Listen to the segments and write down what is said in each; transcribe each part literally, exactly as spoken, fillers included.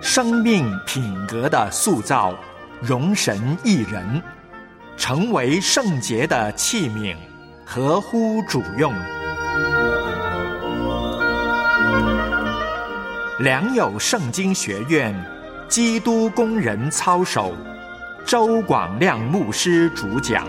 生命品格的塑造，容神一人，成为圣洁的器皿，合乎主用。良友圣经学院基督工人操守，周广亮牧师主讲。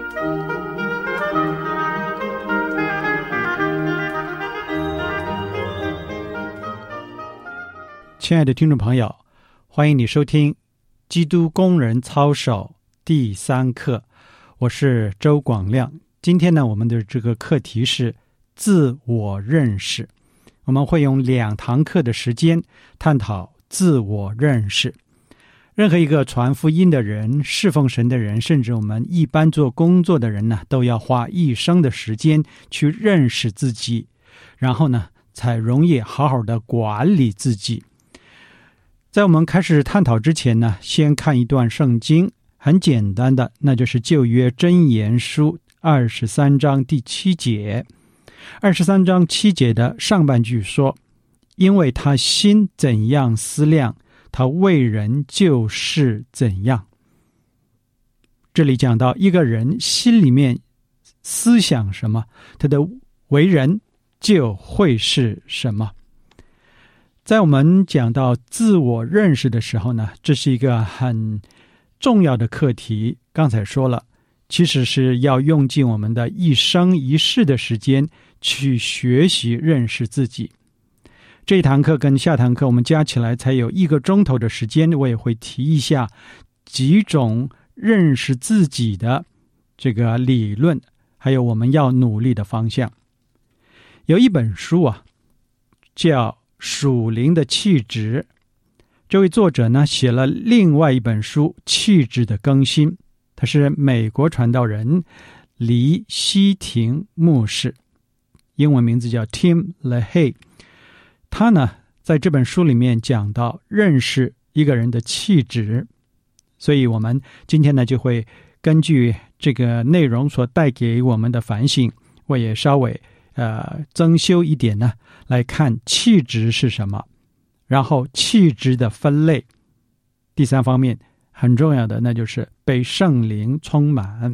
亲爱的听众朋友，欢迎你收听基督工人操守第三课，我是周广亮。今天呢，我们的这个课题是自我认识，我们会用两堂课的时间探讨自我认识。任何一个传福音的人、侍奉神的人，甚至我们一般做工作的人呢，都要花一生的时间去认识自己，然后呢，才容易好好的管理自己。在我们开始探讨之前呢，先看一段圣经，很简单的，那就是旧约箴言书二十三章第七节。二十三章七节的上半句说，因为他心怎样思量，他为人就是怎样。这里讲到一个人心里面思想什么，他的为人就会是什么。在我们讲到自我认识的时候呢，这是一个很重要的课题。刚才说了，其实是要用尽我们的一生一世的时间去学习认识自己。这一堂课跟下堂课我们加起来才有一个钟头的时间，我也会提一下几种认识自己的这个理论，还有我们要努力的方向。有一本书啊，叫属灵的气质，这位作者呢写了另外一本书《气质的更新》，他是美国传道人黎希廷牧师，英文名字叫 Tim LaHaye。 他呢在这本书里面讲到认识一个人的气质，所以我们今天呢就会根据这个内容所带给我们的反省，我也稍微呃增修一点呢，来看气质是什么，然后气质的分类。第三方面很重要的，那就是被圣灵充满。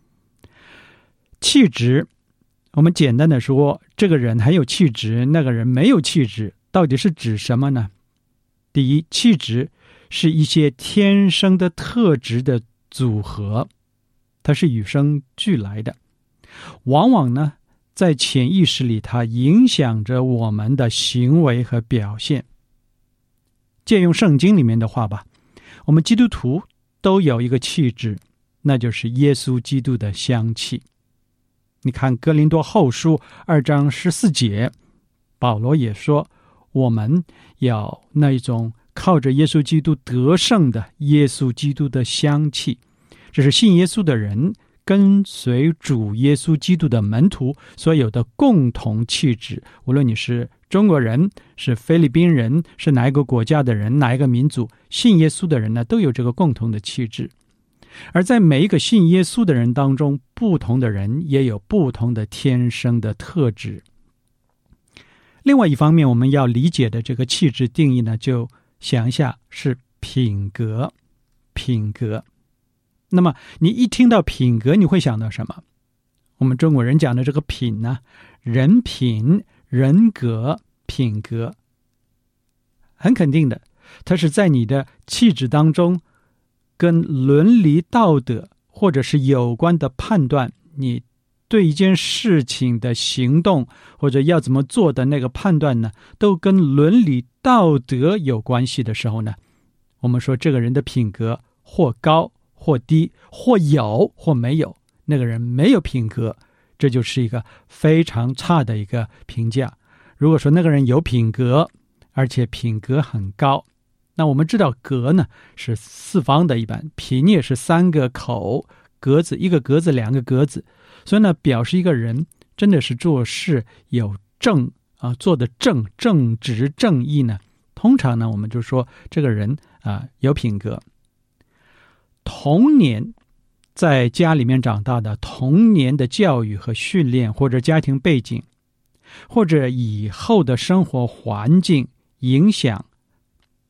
气质，我们简单的说，这个人很有气质，那个人没有气质，到底是指什么呢？第一，气质是一些天生的特质的组合，它是与生俱来的，往往呢在潜意识里，它影响着我们的行为和表现。借用圣经里面的话吧，我们基督徒都有一个气质，那就是耶稣基督的香气。你看哥林多后书二章十四节，保罗也说，我们要那一种靠着耶稣基督得胜的耶稣基督的香气。这是信耶稣的人跟随主耶稣基督的门徒所有的共同气质，无论你是中国人，是菲律宾人，是哪一个国家的人，哪一个民族，信耶稣的人呢，都有这个共同的气质。而在每一个信耶稣的人当中，不同的人也有不同的天生的特质。另外一方面，我们要理解的这个气质定义呢，就想一下是品格。品格，那么你一听到品格，你会想到什么？我们中国人讲的这个品呢，人品、人格、品格，很肯定的，它是在你的气质当中跟伦理道德或者是有关的判断，你对一件事情的行动或者要怎么做的那个判断呢，都跟伦理道德有关系的时候呢，我们说这个人的品格或高或低，或有或没有。那个人没有品格，这就是一个非常差的一个评价。如果说那个人有品格，而且品格很高，那我们知道格呢是四方的，一般品也是三个口，格子一个格子两个格子，所以呢表示一个人真的是做事有正啊，做的正正直正义呢，通常呢我们就说这个人啊有品格。童年在家里面长大的，童年的教育和训练，或者家庭背景，或者以后的生活环境影响，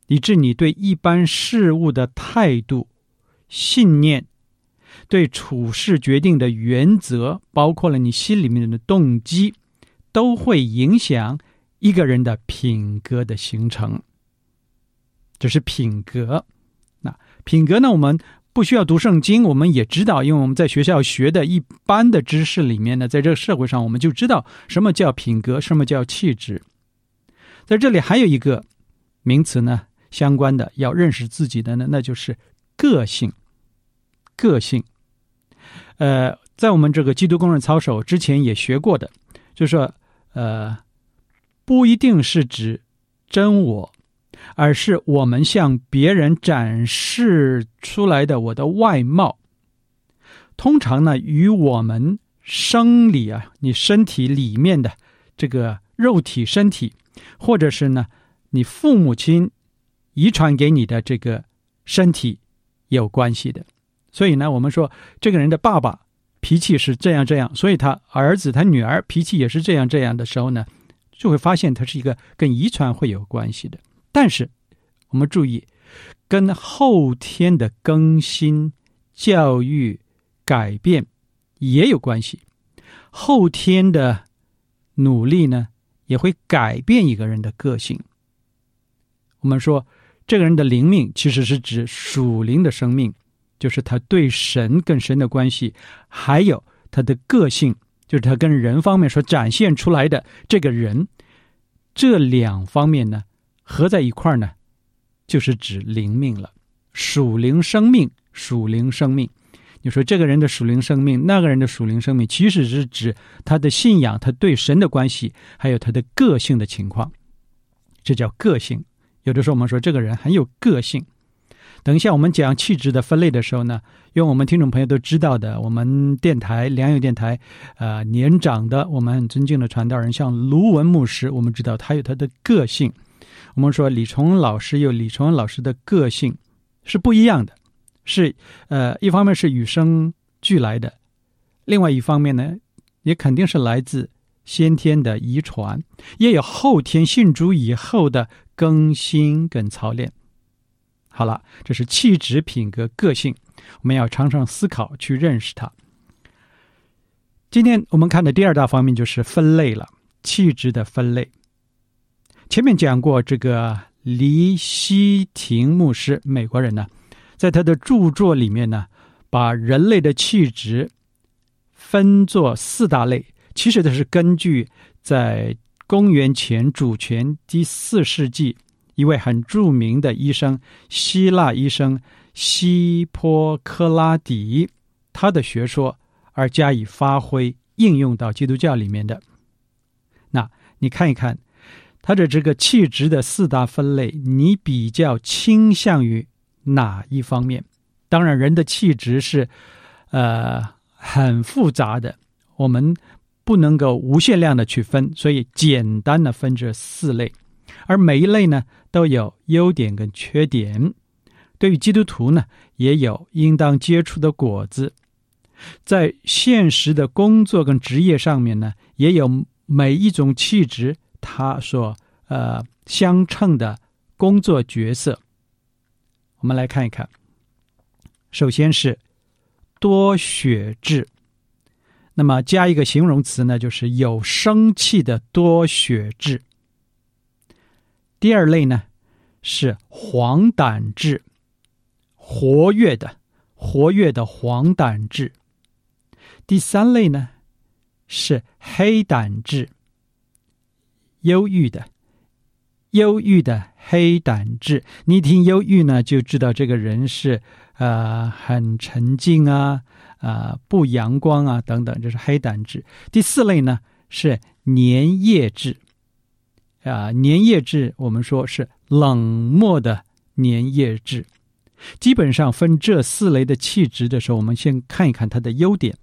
以致你对一般事物的态度、信念，对处事决定的原则，包括了你心里面的动机，都会影响一个人的品格的形成。这是品格。那品格呢，我们不需要读圣经，我们也知道，因为我们在学校学的一般的知识里面呢，在这个社会上我们就知道什么叫品格，什么叫气质。在这里还有一个名词呢，相关的要认识自己的呢，那就是个性。个性呃，在我们这个基督工人操守之前也学过的，就是说呃，不一定是指真我，而是我们向别人展示出来的我的外貌，通常呢与我们生理啊，你身体里面的这个肉体身体，或者是呢你父母亲遗传给你的这个身体有关系的。所以呢，我们说这个人的爸爸脾气是这样这样，所以他儿子他女儿脾气也是这样这样的时候呢，就会发现它是一个跟遗传会有关系的。但是我们注意，跟后天的更新、教育、改变也有关系。后天的努力呢，也会改变一个人的个性。我们说这个人的灵命其实是指属灵的生命，就是他对神跟神的关系，还有他的个性，就是他跟人方面所展现出来的这个人，这两方面呢合在一块儿呢，就是指灵命了。属灵生命，属灵生命，你说这个人的属灵生命，那个人的属灵生命，其实是指他的信仰，他对神的关系，还有他的个性的情况，这叫个性。有的时候我们说这个人很有个性。等一下我们讲气质的分类的时候呢，因为我们听众朋友都知道的，我们电台良友电台呃，年长的我们很尊敬的传道人，像卢文牧师，我们知道他有他的个性。我们说李崇恩老师有李崇恩老师的个性是不一样的，是呃，一方面是与生俱来的，另外一方面呢，也肯定是来自先天的遗传，也有后天信主以后的更新跟操练。好了，这是气质、品格、个性，我们要常常思考去认识它。今天我们看的第二大方面就是分类了，气质的分类。前面讲过，这个黎希廷牧师，美国人呢，在他的著作里面呢，把人类的气质分作四大类，其实它是根据在公元前主权第四世纪一位很著名的医生，希腊医生希波克拉底他的学说而加以发挥应用到基督教里面的。那你看一看他的这个气质的四大分类，你比较倾向于哪一方面？当然人的气质是呃很复杂的，我们不能够无限量的去分，所以简单的分这四类，而每一类呢都有优点跟缺点。对于基督徒呢，也有应当接触的果子。在现实的工作跟职业上面呢，也有每一种气质它所呃相称的工作角色。我们来看一看，首先是多血质，那么加一个形容词呢，就是有生气的多血质。第二类呢是黄胆质，活跃的活跃的黄胆质。第三类呢是黑胆质，忧郁的忧郁的黑胆质。你一听忧郁呢，就知道这个人是呃很沉静啊，呃不阳光啊等等，这是黑胆质。第四类呢是粘液质，啊、呃，粘液质我们说是冷漠的粘液质。基本上分这四类的气质的时候，我们先看一看它的优点。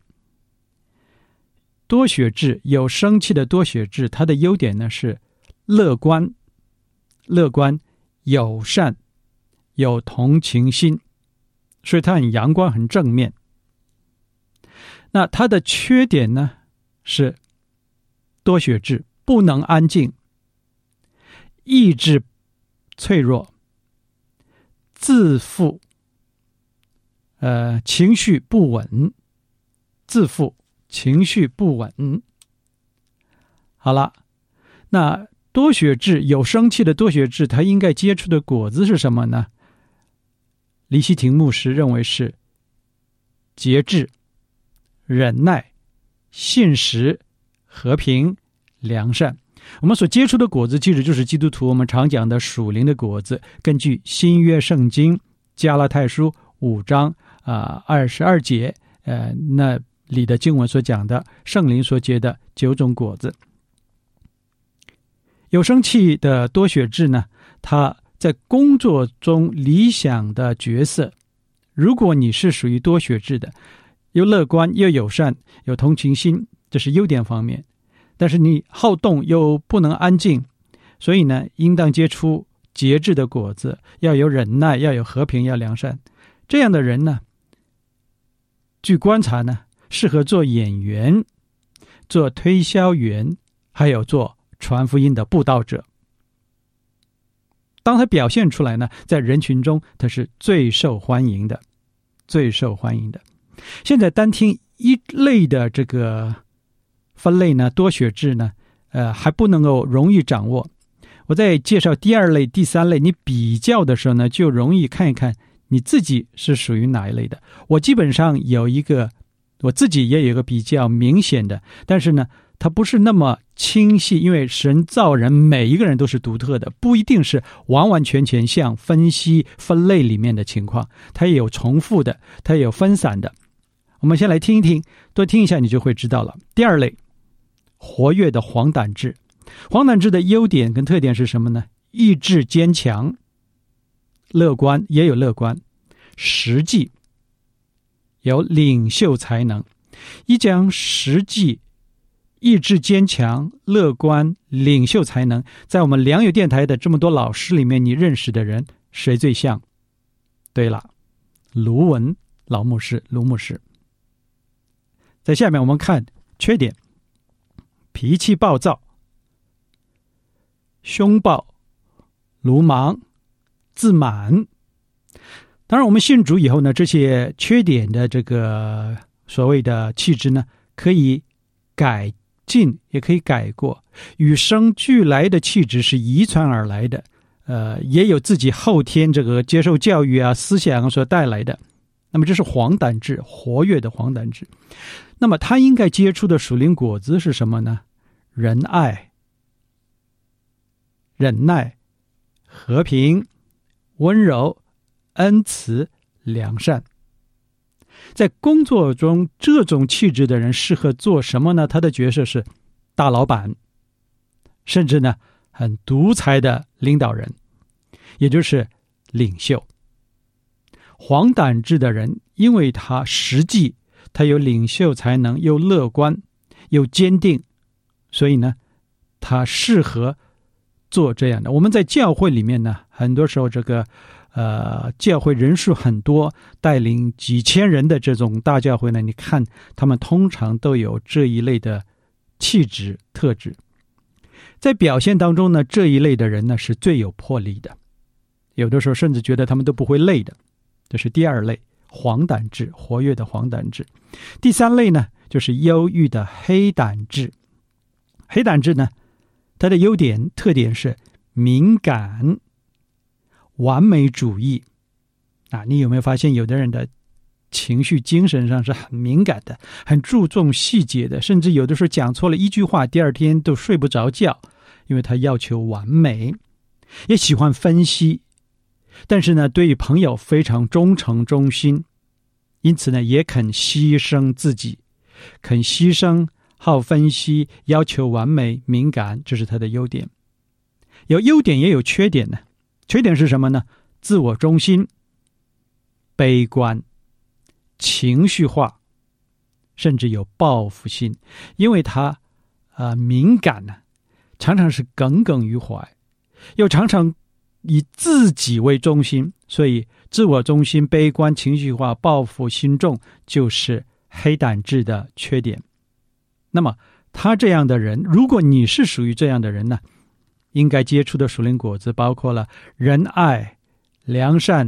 多血质，有生气的多血质，它的优点呢是乐观乐观友善，有同情心，所以它很阳光很正面。那它的缺点呢是多血质不能安静，意志脆弱， 自负，呃，情绪不稳，自负，情绪不稳。好了，那多血质有生气的多血质，它应该结出的果子是什么呢？李希廷牧师认为是节制、忍耐、信实、和平、良善。我们所接触的果子其实就是基督徒我们常讲的属灵的果子。根据新约圣经加拉太书五章啊二十二节，呃，那里的经文所讲的圣灵所结的九种果子。有生气的多血质呢，他在工作中理想的角色，如果你是属于多血质的，又乐观又友善，有同情心，这是优点方面。但是你好动又不能安静，所以呢，应当结出节制的果子，要有忍耐，要有和平，要良善。这样的人呢，据观察呢，适合做演员，做推销员，还有做传福音的布道者。当他表现出来呢，在人群中他是最受欢迎的，最受欢迎的。现在单听一类的这个分类呢，多血质呢，呃，还不能够容易掌握。我在介绍第二类、第三类，你比较的时候呢，就容易看一看你自己是属于哪一类的。我基本上有一个，我自己也有一个比较明显的，但是呢，它不是那么清晰，因为神造人每一个人都是独特的，不一定是完完全全像分析分类里面的情况，它也有重复的，它也有分散的。我们先来听一听，多听一下你就会知道了。第二类，活跃的黄胆质。黄胆质的优点跟特点是什么呢？意志坚强，乐观，也有乐观，实际，有领袖才能。一讲实际、意志坚强、乐观、领袖才能，在我们良友电台的这么多老师里面，你认识的人谁最像？对了，卢文老牧师，卢牧师。在下面我们看缺点：脾气暴躁、凶暴、鲁莽、自满。当然我们信主以后呢，这些缺点的这个所谓的气质呢，可以改进，也可以改过。与生俱来的气质是遗传而来的，呃，也有自己后天这个接受教育啊、思想所带来的。那么这是黄胆质，活跃的黄胆质。那么他应该结出的属灵果子是什么呢？仁爱、忍耐、和平、温柔、恩慈、良善。在工作中，这种气质的人适合做什么呢？他的角色是大老板，甚至呢很独裁的领导人，也就是领袖。黄胆质的人，因为他实际，他有领袖才能，又乐观又坚定，所以呢他适合做这样的。我们在教会里面呢，很多时候这个呃教会人数很多，带领几千人的这种大教会呢，你看他们通常都有这一类的气质特质。在表现当中呢，这一类的人呢是最有魄力的，有的时候甚至觉得他们都不会累的。这是第二类，黄胆质，活跃的黄胆质。第三类呢，就是忧郁的黑胆质。黑胆质呢，它的优点特点是敏感、完美主义啊。你有没有发现有的人的情绪精神上是很敏感的，很注重细节的，甚至有的时候讲错了一句话，第二天都睡不着觉，因为他要求完美。也喜欢分析，但是呢，对于朋友非常忠诚忠心，因此呢，也肯牺牲自己，肯牺牲，好分析，要求完美，敏感，这是他的优点。有优点也有缺点呢。缺点是什么呢？自我中心、悲观、情绪化，甚至有报复心。因为他呃敏感呢，常常是耿耿于怀，又常常以自己为中心，所以自我中心、悲观、情绪化、报复心重，就是黑胆质的缺点。那么他这样的人，如果你是属于这样的人呢，应该结出的属灵果子包括了仁爱、良善、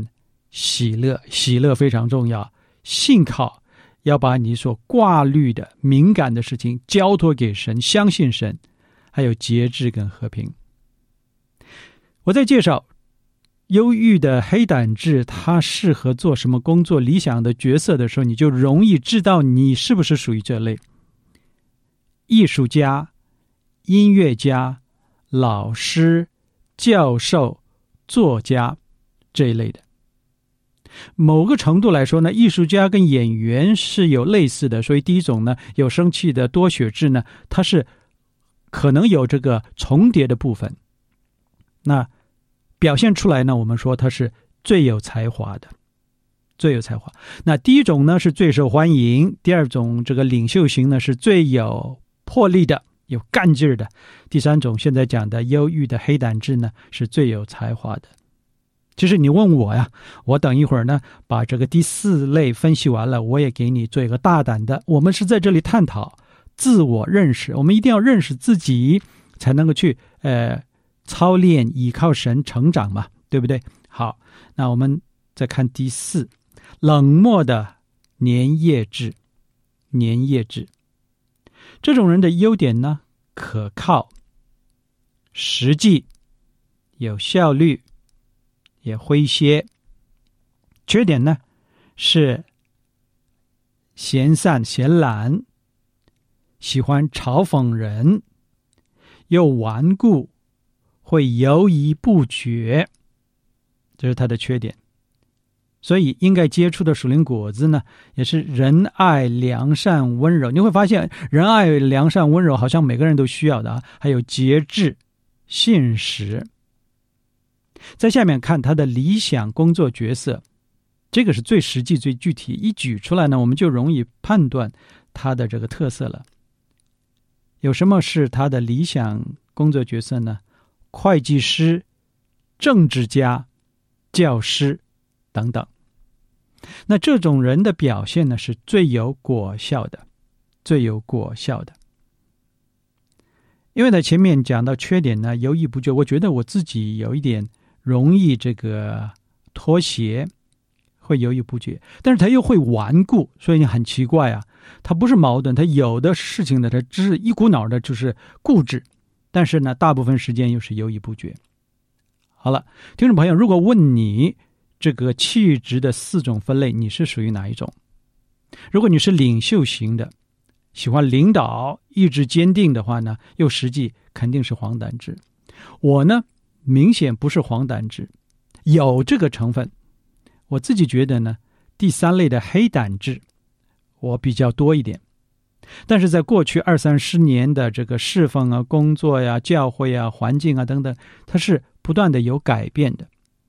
喜乐，喜乐非常重要。信靠，要把你所挂虑的敏感的事情交托给神，相信神。还有节制跟和平。我在介绍忧郁的黑胆质它适合做什么工作，理想的角色的时候，你就容易知道你是不是属于这类。艺术家、音乐家、老师、教授、作家这一类的。某个程度来说呢，艺术家跟演员是有类似的，所以第一种呢，有生气的多血质呢，它是可能有这个重叠的部分。那表现出来呢，我们说它是最有才华的，最有才华。那第一种呢是最受欢迎，第二种这个领袖型呢是最有魄力的，有干劲儿的。第三种现在讲的忧郁的黑胆质呢是最有才华的。其实你问我呀，我等一会儿呢把这个第四类分析完了，我也给你做一个大胆的，我们是在这里探讨自我认识，我们一定要认识自己，才能够去呃操练倚靠神成长嘛，对不对？好，那我们再看第四，冷漠的粘液质。粘液质这种人的优点呢，可靠、实际、有效率，也诙谐。缺点呢是闲散闲懒，喜欢嘲讽人，又顽固，会犹疑不决，这是他的缺点。所以应该结出的属灵果子呢，也是仁爱、良善、温柔。你会发现仁爱、良善、温柔好像每个人都需要的啊，还有节制、信实。在下面看他的理想工作角色，这个是最实际最具体，一举出来呢，我们就容易判断他的这个特色了。有什么是他的理想工作角色呢？会计师、政治家、教师等等。那这种人的表现呢，是最有果效的，最有果效的。因为在前面讲到缺点呢，犹豫不决，我觉得我自己有一点容易这个脱鞋，会犹豫不决，但是他又会顽固，所以很奇怪啊。他不是矛盾，他有的事情呢，他只是一股脑的就是固执，但是呢，大部分时间又是犹豫不决。好了，听众朋友，如果问你这个气质的四种分类，你是属于哪一种？如果你是领袖型的，喜欢领导，意志坚定的话呢，又实际肯定是黄胆质。我呢，明显不是黄胆质，有这个成分。我自己觉得呢，第三类的黑胆质我比较多一点，但是在过去二三十年的这个侍奉啊、工作呀、教会啊、环境啊等等，它是不断的有改变的。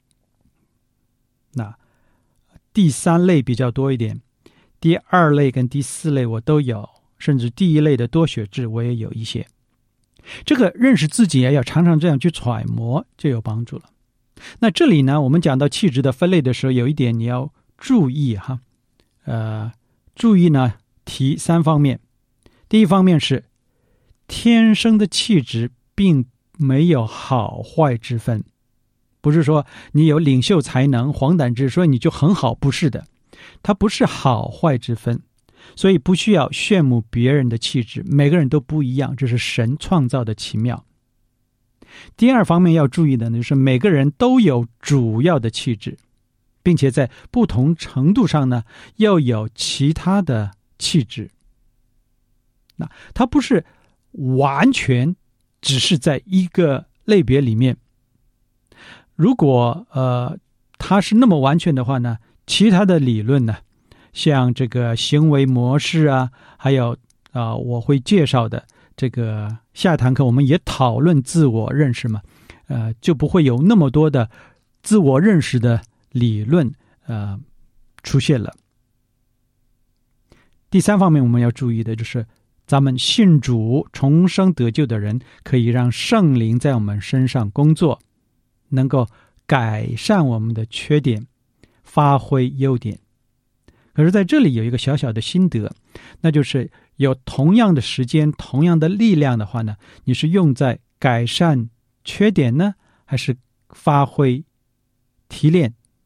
那第三类比较多一点，第二类跟第四类我都有，甚至第一类的多血质我也有一些。这个认识自己要常常这样去揣摩，就有帮助了。那这里呢，我们讲到气质的分类的时候，有一点你要注意哈，呃，注意呢提三方面。第一方面是天生的气质并没有好坏之分，不是说你有领袖才能、黄胆质，所以你就很好，不是的，它不是好坏之分，所以不需要炫目别人的气质，每个人都不一样，这是神创造的奇妙。第二方面要注意的呢，就是每个人都有主要的气质，并且在不同程度上呢，又有其他的气质。那它不是完全只是在一个类别里面。如果呃它是那么完全的话呢，其他的理论呢，像这个行为模式啊，还有啊、呃、我会介绍的这个下一堂课我们也讨论自我认识嘛，呃就不会有那么多的自我认识的理论呃出现了。第三方面我们要注意的就是咱们信主重生得救的人，可以让圣灵在我们身上工作，能够改善我们的缺点，发挥优点。可是在这里有一个小小的心得，那就是有同样的时间、同样的力量的话呢，你是用在改善缺点呢，还是发挥提炼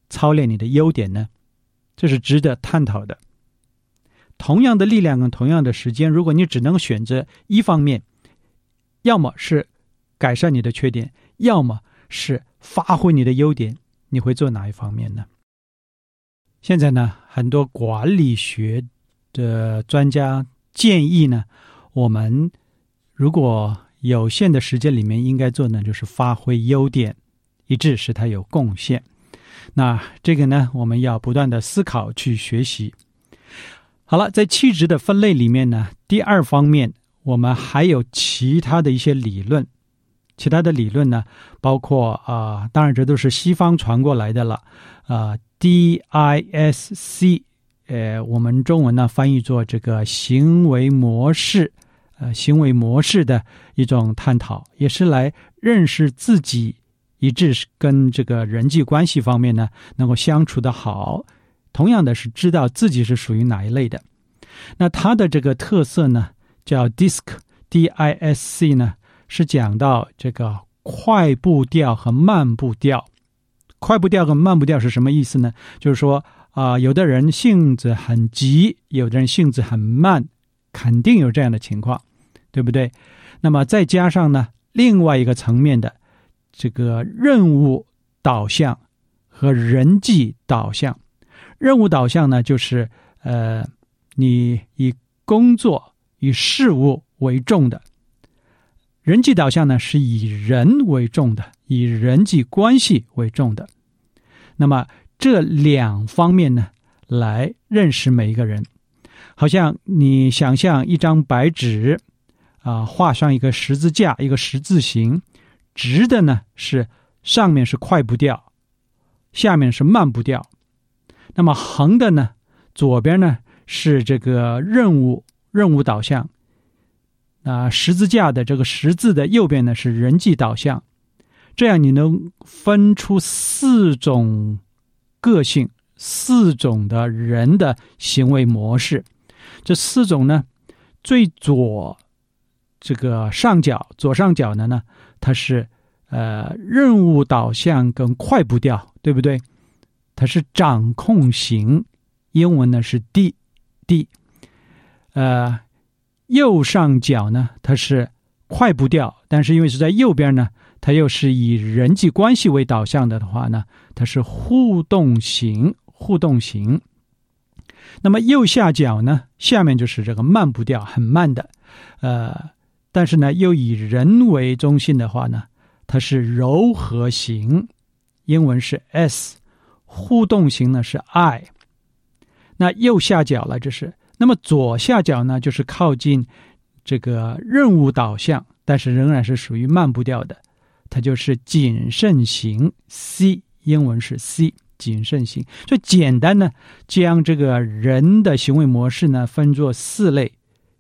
操练你的优点呢？这是值得探讨的。同样的力量跟同样的时间，如果你只能选择一方面，要么是改善你的缺点，要么是发挥你的优点，你会做哪一方面呢？现在呢，很多管理学的专家建议呢，我们如果有限的时间里面应该做呢，就是发挥优点，以致使它有贡献。那这个呢，我们要不断的思考去学习。好了，在气质的分类里面呢，第二方面我们还有其他的一些理论。其他的理论呢，包括啊、呃，当然这都是西方传过来的了，啊、呃、D I S C， 呃，我们中文呢翻译作这个行为模式，呃，行为模式的一种探讨，也是来认识自己，以致跟这个人际关系方面呢能够相处的好。同样的是知道自己是属于哪一类的。那它的这个特色呢，叫 D I S C D I S C 呢。是讲到这个快步调和慢步调。快步调和慢步调是什么意思呢？就是说啊、呃，有的人性子很急，有的人性子很慢，肯定有这样的情况，对不对？那么再加上呢，另外一个层面的这个任务导向和人际导向。任务导向呢，就是呃，你以工作以事务为重的。人际导向呢，是以人为重的，以人际关系为重的。那么这两方面呢，来认识每一个人。好像你想象一张白纸啊、呃，画上一个十字架，一个十字形，直的呢是上面是快步调，下面是慢步调。那么横的呢，左边呢是这个任务任务导向。啊，十字架的这个十字的右边呢是人际导向，这样你能分出四种个性，四种的人的行为模式。这四种呢，最左这个上角左上角的呢，它是呃任务导向跟快步调，对不对？它是掌控型，英文呢是 D D， 呃。右上角呢，它是快步调，但是因为是在右边呢，它又是以人际关系为导向的的话呢，它是互动型，互动型。那么右下角呢，下面就是这个慢步调，很慢的，呃，但是呢，又以人为中心的话呢，它是柔和型，英文是 S， 互动型呢是 I。那右下角了，这是。那么左下角呢，就是靠近这个任务导向，但是仍然是属于慢步调的，它就是谨慎型 C， 英文是 C， 谨慎型。所以简单呢，将这个人的行为模式呢分作四类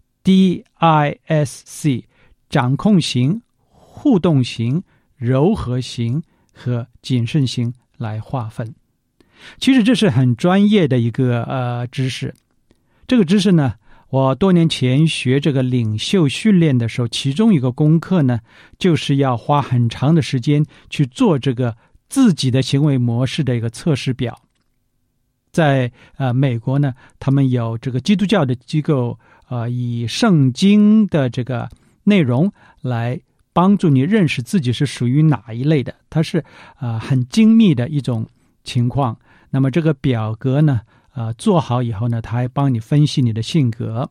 D I S C， 掌控型、互动型、柔和型和谨慎型来划分。其实这是很专业的一个呃知识。这个知识呢，我多年前学这个领袖训练的时候，其中一个功课呢，就是要花很长的时间去做这个自己的行为模式的一个测试表。在呃美国呢，他们有这个基督教的机构，呃，以圣经的这个内容来帮助你认识自己是属于哪一类的，它是啊、呃、很精密的一种情况。那么这个表格呢，呃，做好以后呢，他还帮你分析你的性格。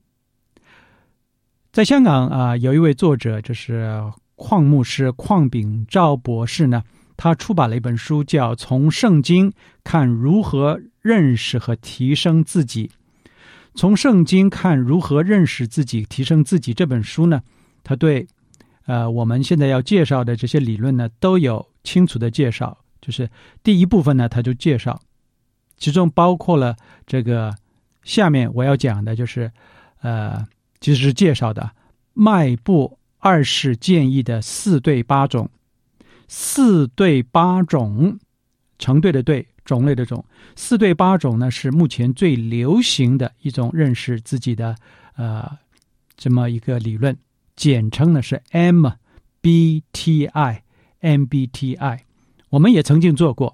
在香港啊、呃，有一位作者，就是邝牧师邝炳照博士呢，他出版了一本书，叫《从圣经看如何认识和提升自己》。从圣经看如何认识自己、提升自己这本书呢，他对呃我们现在要介绍的这些理论呢，都有清楚的介绍。就是第一部分呢，他就介绍。其中包括了这个下面我要讲的就是呃其实是介绍的迈步二世建议的四对八种。四对八种，成对的对，种类的种，四对八种呢是目前最流行的一种认识自己的呃这么一个理论，简称呢是 M B T I M B T I。 我们也曾经做过，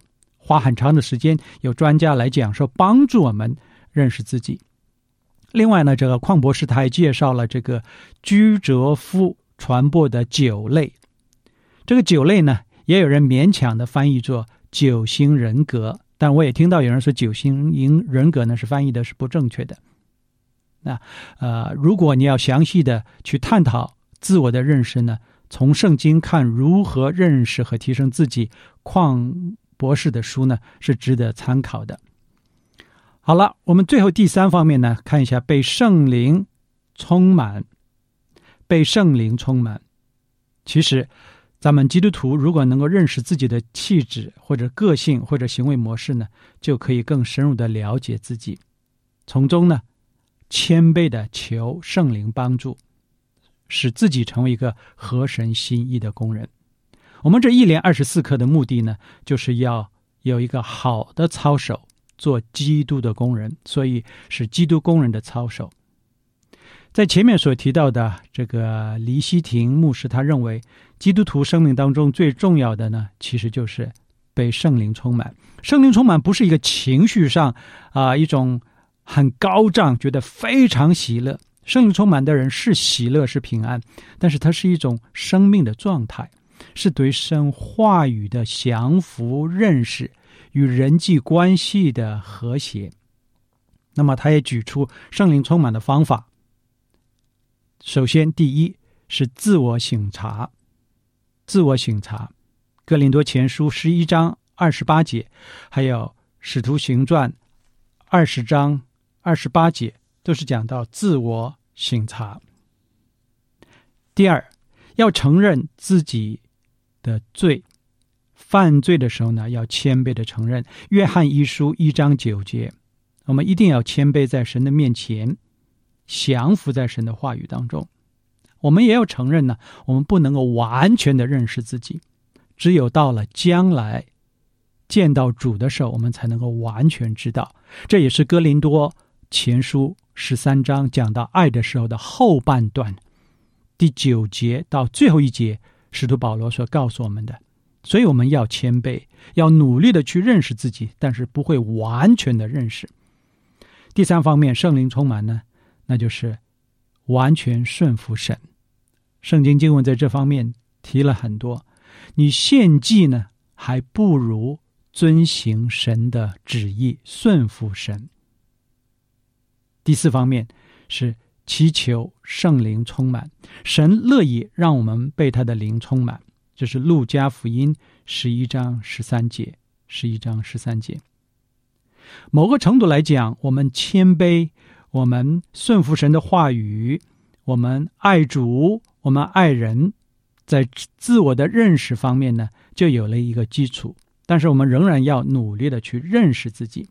花很长的时间，有专家来讲说帮助我们认识自己。另外呢，这个邝博士他还介绍了这个居哲夫传播的九类。这个九类呢，也有人勉强的翻译作九型人格，但我也听到有人说九型人格呢是翻译的是不正确的。那呃，如果你要详细的去探讨自我的认识呢，从圣经看如何认识和提升自己，邝博士的书呢是值得参考的。好了，我们最后第三方面呢，看一下被圣灵充满。被圣灵充满，其实咱们基督徒如果能够认识自己的气质或者个性或者行为模式呢，就可以更深入的了解自己，从中呢谦卑的求圣灵帮助，使自己成为一个合神心意的工人。我们这一连二十四课的目的呢，就是要有一个好的操守，做基督的工人，所以是基督工人的操守。在前面所提到的这个黎希廷牧师，他认为基督徒生命当中最重要的呢，其实就是被圣灵充满。圣灵充满不是一个情绪上啊、呃、一种很高涨，觉得非常喜乐。圣灵充满的人是喜乐是平安，但是它是一种生命的状态，是对神话语的降服认识与人际关系的和谐。那么他也举出圣灵充满的方法。首先，第一是自我省察。自我省察，哥林多前书十一章二十八节，还有使徒行传二十章二十八节，都是讲到自我省察。第二，要承认自己的罪，犯罪的时候呢，要谦卑的承认。约翰一书一章九节，我们一定要谦卑在神的面前，降服在神的话语当中。我们也要承认呢，我们不能够完全的认识自己，只有到了将来见到主的时候，我们才能够完全知道。这也是哥林多前书十三章讲到爱的时候的后半段，第九节到最后一节，使徒保罗所告诉我们的。所以我们要谦卑，要努力的去认识自己，但是不会完全的认识。第三方面，圣灵充满呢，那就是完全顺服神。圣经经文在这方面提了很多，你献祭呢，还不如遵行神的旨意，顺服神。第四方面是祈求圣灵充满，神乐意让我们被他的灵充满，这是路加福音十一章十三节，十一章十三节。某个程度来讲，我们谦卑，我们顺服神的话语，我们爱主，我们爱人，在自我的认识方面呢，就有了一个基础。但是我们仍然要努力的去认识自己。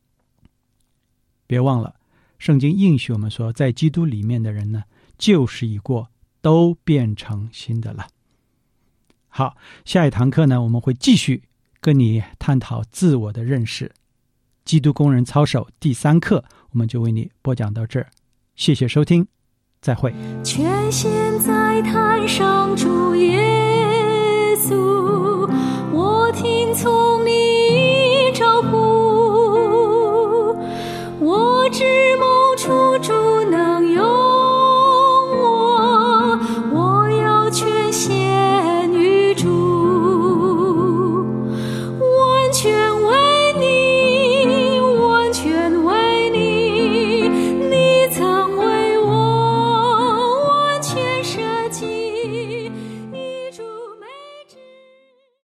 别忘了，圣经应许我们说，在基督里面的人呢，旧事已过，都变成新的了。好，下一堂课呢，我们会继续跟你探讨自我的认识。基督工人操守第三课，我们就为你播讲到这儿。谢谢收听，再会。 全心在坛上主耶稣。